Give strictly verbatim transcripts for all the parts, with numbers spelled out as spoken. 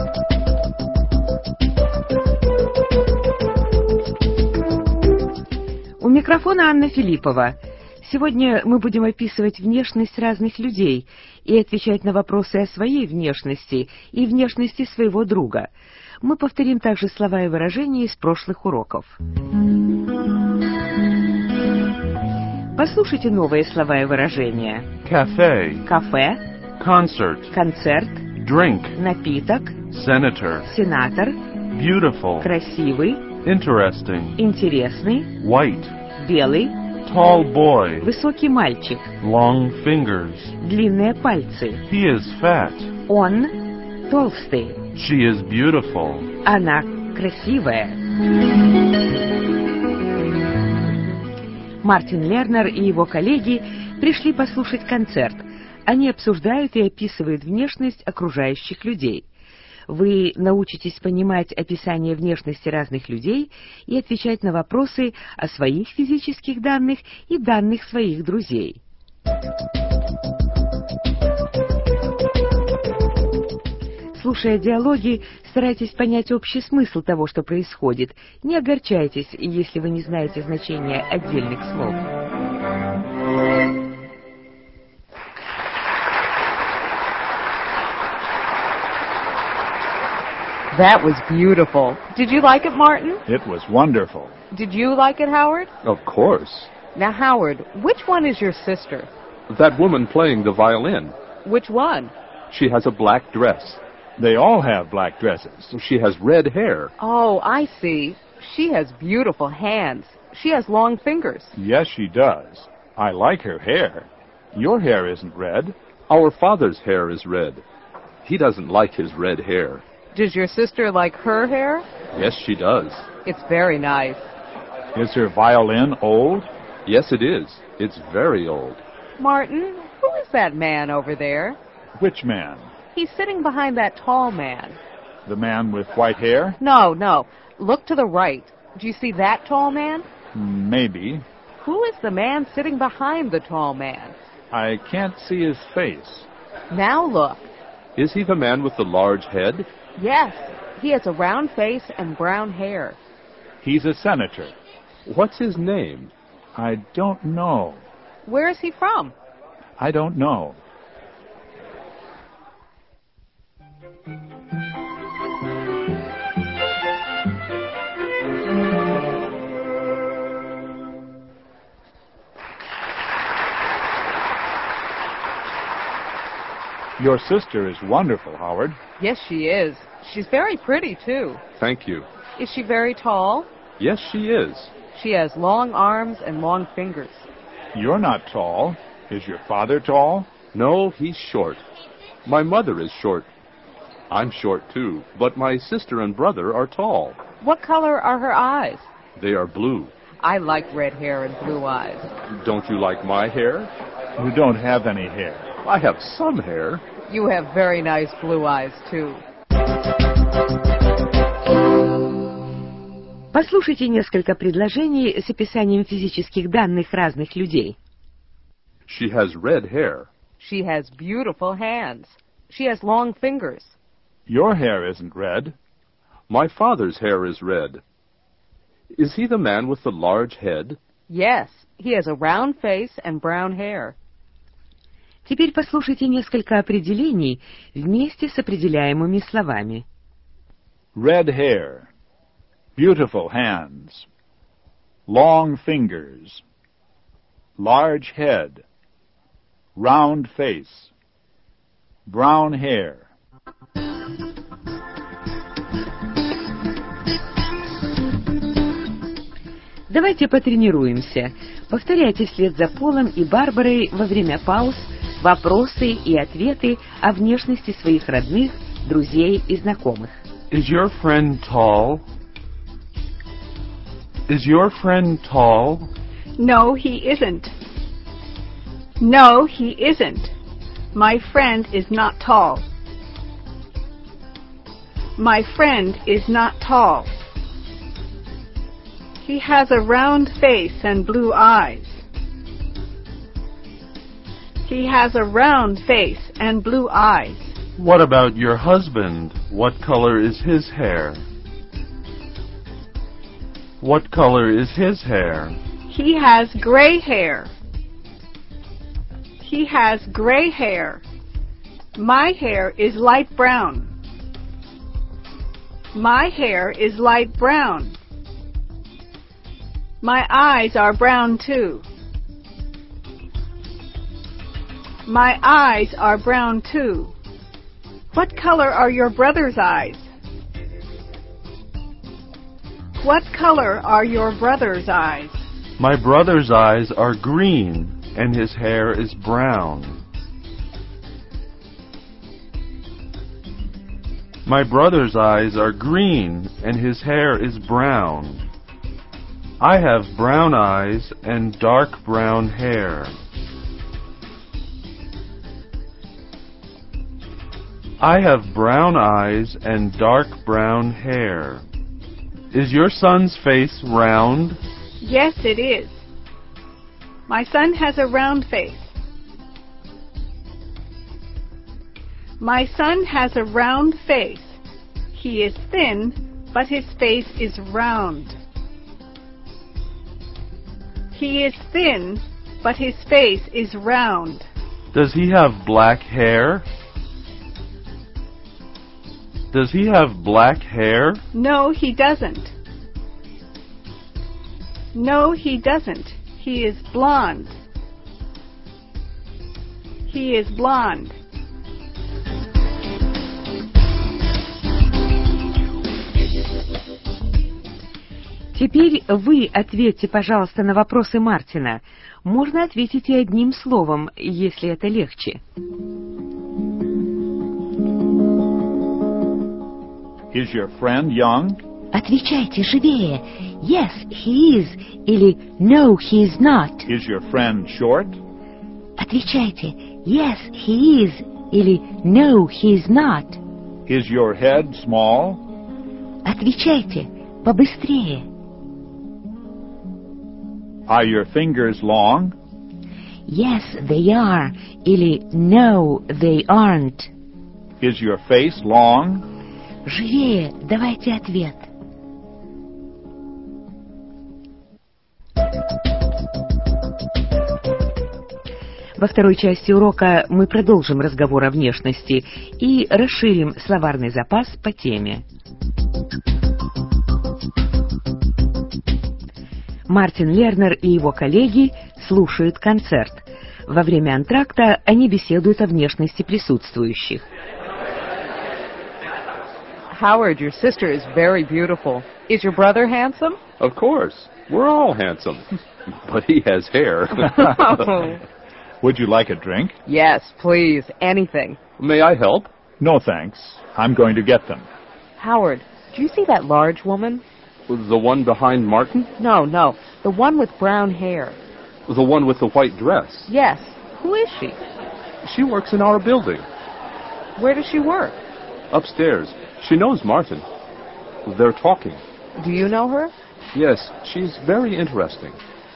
У микрофона Анна Филиппова. Сегодня мы будем описывать внешность разных людей и отвечать на вопросы о своей внешности и внешности своего друга. Мы повторим также слова и выражения из прошлых уроков. Послушайте новые слова и выражения. Cafe, Кафе, concert, концерт, drink, напиток, senator, сенатор, beautiful, красивый, interesting, интересный, white, белый, tall boy, высокий мальчик, long fingers. длинные пальцы. He is fat. Он толстый. She is beautiful. Она красивая. Мартин Лернер и его коллеги пришли послушать концерт. Они обсуждают и описывают внешность окружающих людей. Вы научитесь понимать описание внешности разных людей и отвечать на вопросы о своих физических данных и данных своих друзей. Слушая диалоги, старайтесь понять общий смысл того, что происходит. Не огорчайтесь, если вы не знаете значения отдельных слов. That was beautiful. Did you like it, Martin? It was wonderful. Did you like it, Howard? Of course. Now, Howard, which one is your sister? That woman playing the violin. Which one? She has a black dress. They all have black dresses. She has red hair. Oh, I see. She has beautiful hands. She has long fingers. Yes, she does. I like her hair. Your hair isn't red. Our father's hair is red. He doesn't like his red hair. Does your sister like her hair? Yes, she does. It's very nice. Is her violin old? Yes, it is. It's very old. Martin, who is that man over there? Which man? He's sitting behind that tall man. The man with white hair? No, no. Look to the right. Do you see that tall man? Maybe. Who is the man sitting behind the tall man? I can't see his face. Now look. Is he the man with the large head? Yes. He has a round face and brown hair. He's a senator. What's his name? I don't know. Where is he from? I don't know. Your sister is wonderful, Howard. Yes, she is. She's very pretty, too. Thank you. Is she very tall? Yes, she is. She has long arms and long fingers. You're not tall. Is your father tall? No, he's short. My mother is short. I'm short, too, but my sister and brother are tall. What color are her eyes? They are blue. I like red hair and blue eyes. Don't you like my hair? You don't have any hair. I have some hair. You have very nice blue eyes, too. Послушайте несколько предложений с описанием физических данных разных людей. She has red hair. She has beautiful hands. She has long fingers. Your hair isn't red. My father's hair is red. Is he the man with the large head? Yes, he has a round face and brown hair. Теперь послушайте несколько определений вместе с определяемыми словами. Red hair. Beautiful hands. Long fingers. Large head. Round face. Brown hair. Давайте потренируемся. Повторяйте вслед за Полом и Барбарой во время пауз вопросы и ответы о внешности своих родных, друзей и знакомых. Is your friend tall? Is your friend tall? No, he isn't. No, he isn't. My friend is not tall. My friend is not tall. He has a round face and blue eyes. He has a round face and blue eyes. What about your husband? What color is his hair? What color is his hair? He has gray hair. He has gray hair. My hair is light brown. My hair is light brown. My eyes are brown too. My eyes are brown too. What color are your brother's eyes? What color are your brother's eyes? My brother's eyes are green, and his hair is brown. My brother's eyes are green, and his hair is brown. I have brown eyes and dark brown hair. I have brown eyes and dark brown hair. Is your son's face round? Yes, it is. My son has a round face. My son has a round face. He is thin, but his face is round. He is thin, but his face is round. Does he have black hair? Does he have black hair? No, he doesn't. No, he doesn't. He is blonde. He is blonde. Теперь вы ответьте, пожалуйста, на вопросы Мартина. Можно ответить и одним словом, если это легче. Is your friend young? Отвечайте живее. Yes, he is. Или no, he is not. Is your friend short? Отвечайте. Yes, he is. Или no, he is not. Is your head small? Отвечайте. Побыстрее. Are your fingers long? Yes, they are. Или no, they aren't. Is your face long? Живее, давайте ответ. Во второй части урока мы продолжим разговор о внешности и расширим словарный запас по теме. Мартин Лернер и его коллеги слушают концерт. Во время антракта они беседуют о внешности присутствующих. Howard, your sister is very beautiful. Is your brother handsome? Of course. We're all handsome. But he has hair. Would you like a drink? Yes, please. Anything. May I help? No, thanks. I'm going to get them. Howard, do you see that large woman? The one behind Martin? No, no. The one with brown hair. The one with the white dress? Yes. Who is she? She works in our building. Where does she work? Upstairs. She knows Martin. They're talking. Do you know her? Yes, she's very interesting.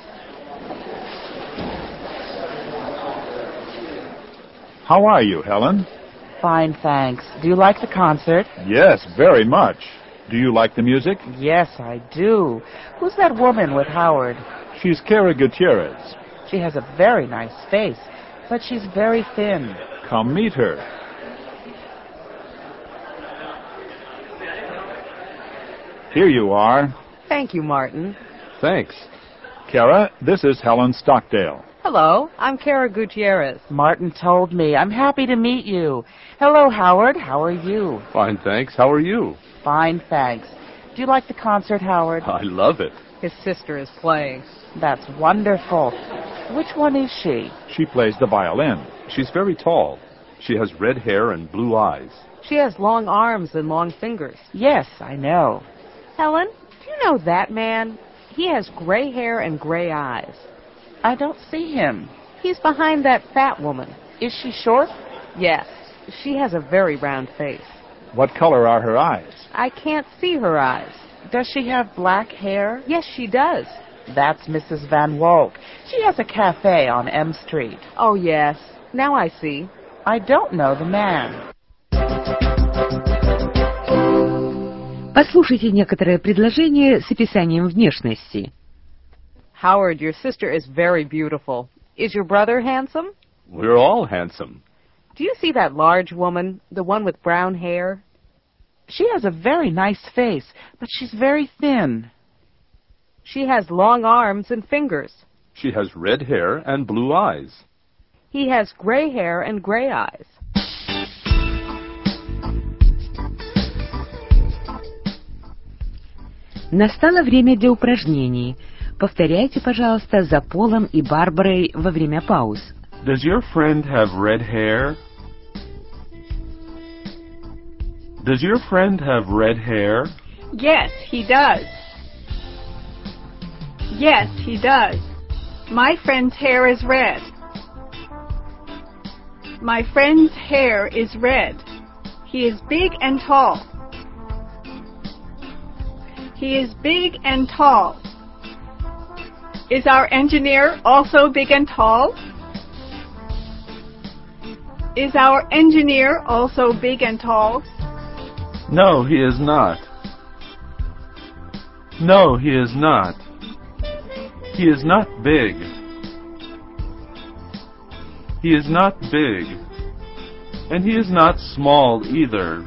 How are you, Helen? Fine, thanks. Do you like the concert? Yes, very much. Do you like the music? Yes, I do. Who's that woman with Howard? She's Cara Gutierrez. She has a very nice face, but she's very thin. Come meet her. Here you are. Thank you, Martin. Thanks. Cara, this is Helen Stockdale. Hello, I'm Cara Gutierrez. Martin told me. I'm happy to meet you. Hello, Howard. How are you? Fine, thanks. How are you? Fine, thanks. Do you like the concert, Howard? I love it. His sister is playing. That's wonderful. Which one is she? She plays the violin. She's very tall. She has red hair and blue eyes. She has long arms and long fingers. Yes, I know. Helen, do you know that man? He has gray hair and gray eyes. I don't see him. He's behind that fat woman. Is she short? Yes. She has a very round face. What color are her eyes? I can't see her eyes. Does she have black hair? Yes, she does. That's Missus Van Wolk. She has a cafe on M Street. Oh, yes. Now I see. I don't know the man. Послушайте некоторые предложения с описанием внешности. Howard, your sister is very beautiful. Is your brother handsome? We're all handsome. Do you see that large woman, the one with brown hair? She has a very nice face, but she's very thin. She has long arms and fingers. She has red hair and blue eyes. He has gray hair and gray eyes. Настало время для упражнений. Повторяйте, пожалуйста, за Полом и Барбарой во время пауз. Does your friend have red hair? Does your friend have red hair? Yes, he does. Yes, he does. My friend's hair is red. My friend's hair is red. He is big and tall. He is big and tall. Is our engineer also big and tall? Is our engineer also big and tall? No, he is not. No, he is not. He is not big. He is not big. And he is not small either.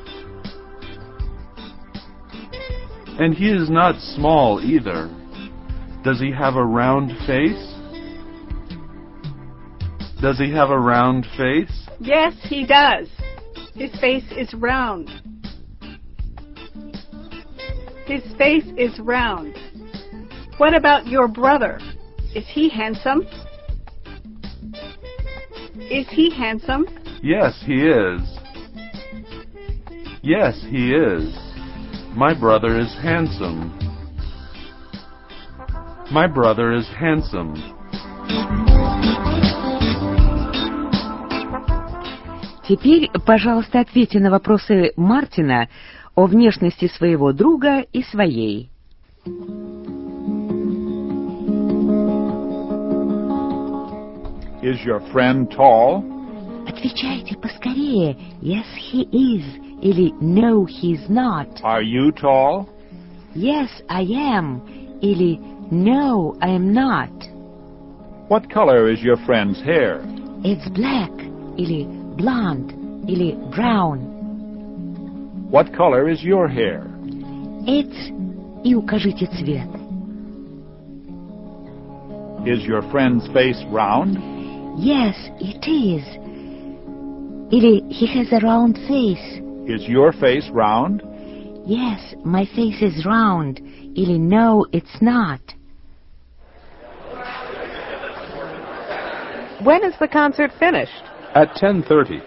And he is not small either. Does he have a round face? Does he have a round face? Yes, he does. His face is round. His face is round. What about your brother? Is he handsome? Is he handsome? Yes, he is. Yes, he is. My brother is handsome. My brother is handsome. Теперь, пожалуйста, ответьте на вопросы Мартина о внешности своего друга и своей. Is your friend tall? Отвечайте поскорее. Yes, he is. Или no, he's not. Are you tall? Yes, I am. Или no, I am not. What color is your friend's hair? It's black. Или blonde. Или brown. What color is your hair? It's... И укажите цвет. Is your friend's face round? Yes, it is. Или he has a round face. Is your face round? Yes, my face is round. Или no, it's not. When is the concert finished? At ten thirty.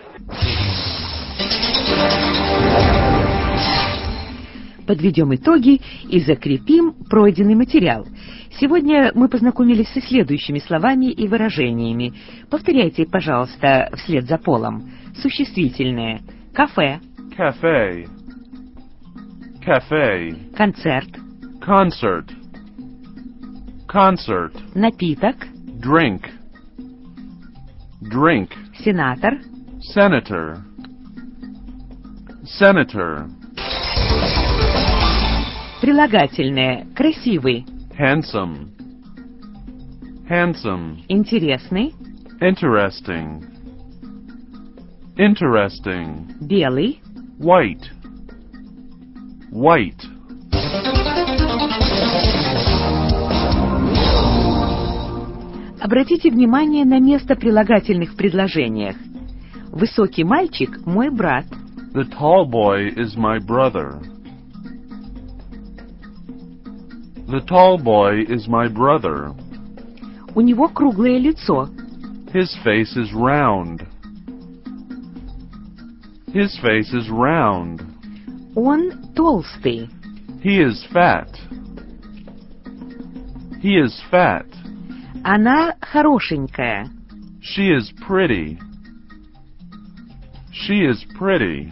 Подведем итоги и закрепим пройденный материал. Сегодня мы познакомились со следующими словами и выражениями. Повторяйте, пожалуйста, вслед за Полом. Существительное. Кафе. Cafe. Cafe. Концерт. Concert. Concert. Напиток. Drink. Drink. Сенатор. Senator. Senator. Прилагательное. Красивый. Handsome. Handsome. Интересный. Interesting. Interesting. Белый. White. White. Обратите внимание на место прилагательных в предложениях. Высокий мальчик – мой брат. The tall boy is my brother. The tall boy is my brother. У него круглое лицо. His face is round. His face is round. Он толстый. He is fat. He is fat. Она хорошенькая. She is pretty. She is pretty.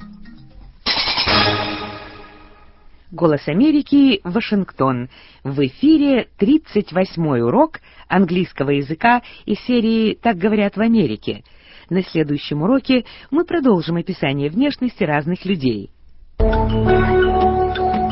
Голос Америки, Вашингтон. В эфире тридцать восьмой урок английского языка из серии «Так говорят в Америке». На следующем уроке мы продолжим описание внешности разных людей.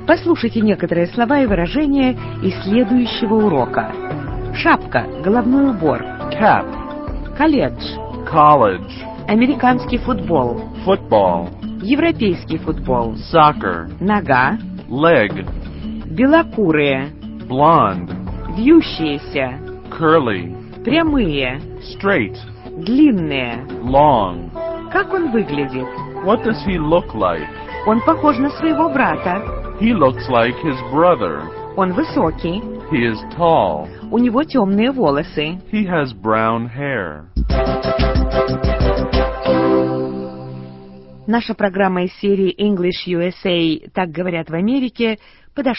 Послушайте некоторые слова и выражения из следующего урока. Шапка, головной убор. Cap. Колледж. College. Американский футбол. Football. Европейский футбол. Soccer. Нога. Leg. Белокурые. Blonde. Вьющиеся. Curly. Прямые. Straight. Длинные. Long. Как он выглядит? What does he look like? Он похож на своего брата. He looks like his brother. Он высокий. He is tall. У него темные волосы. He has brown hair. Наша программа из серии English ю эс эй «Так говорят в Америке» подошла